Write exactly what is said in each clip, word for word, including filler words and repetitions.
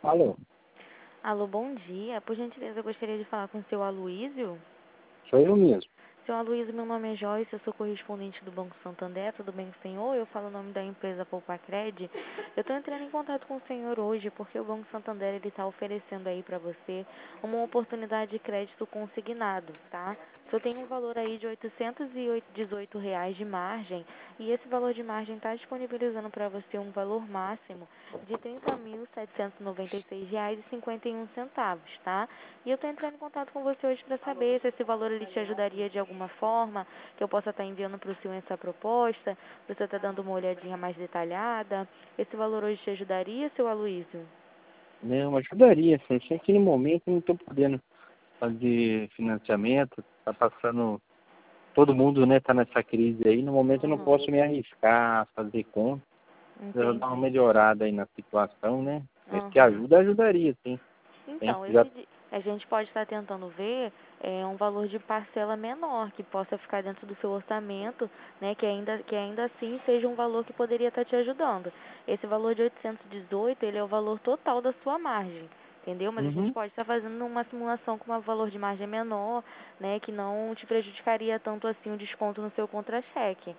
Alô, Alô, bom dia. Por gentileza, eu gostaria de falar com o seu Aloísio. sou eu mesmo. Seu Aloísio, meu nome é Joyce, eu sou correspondente do Banco Santander. Tudo bem com o senhor? Eu falo o nome da empresa Poupacred. Eu estou entrando em contato com o senhor hoje porque o Banco Santander ele está oferecendo aí para você uma oportunidade de crédito consignado, tá? O senhor tem um valor aí de oitocentos e dezoito reais de margem e esse valor de margem está disponibilizando para você um valor máximo de trinta mil setecentos e noventa e seis reais e cinquenta e um centavos, tá? E eu estou entrando em contato com você hoje para saber se esse valor ele te ajudaria de alguma forma, que eu possa estar enviando para o senhor essa proposta, você está dando uma olhadinha mais detalhada. Esse valor hoje te ajudaria, seu Aloísio? Não, ajudaria, sim. Só que no momento eu não estou podendo fazer financiamento, está passando, todo mundo né, está nessa crise aí, no momento eu não Uhum, posso me arriscar a fazer conta, eu dar uma entendi. melhorada aí na situação, né? Mas que Uhum. ajuda, ajudaria, sim. Tem, Então, já, esse, di- a gente pode estar tentando ver é, um valor de parcela menor, que possa ficar dentro do seu orçamento, né, que ainda, que ainda assim seja um valor que poderia estar te ajudando. Esse valor de oitocentos e dezoito, ele é o valor total da sua margem, entendeu? Mas a gente uhum. pode estar fazendo uma simulação com um valor de margem menor, né, que não te prejudicaria tanto assim o desconto no seu contra-cheque.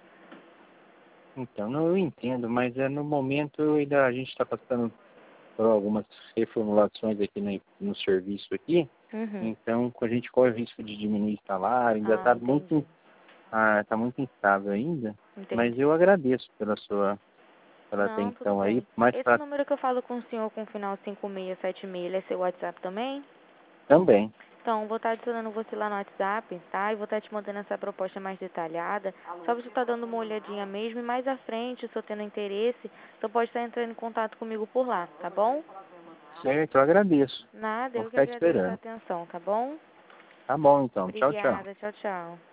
Então, não, eu entendo, mas é, no momento ainda a gente está passando por algumas reformulações aqui no, no serviço aqui, Uhum. então a gente corre o risco de diminuir o salário, ainda Ah, está muito entendi. Ah, está muito instável ainda, mas Entendi. eu agradeço pela sua pela Não, tudo atenção aí, bem. mais Esse para número que eu falo com o senhor com o final cinco seis sete seis, ele é seu WhatsApp também? também. Então, vou estar adicionando você lá no WhatsApp, tá? E vou estar te mandando essa proposta mais detalhada. Só você estar dando uma olhadinha mesmo. E mais à frente, se eu tendo interesse, você pode estar entrando em contato comigo por lá, tá bom? Certo, eu agradeço. Nada, Vou eu que ficar agradeço a esperando. atenção, tá bom? Tá bom então. Tchau, tchau. Obrigada, tchau, tchau.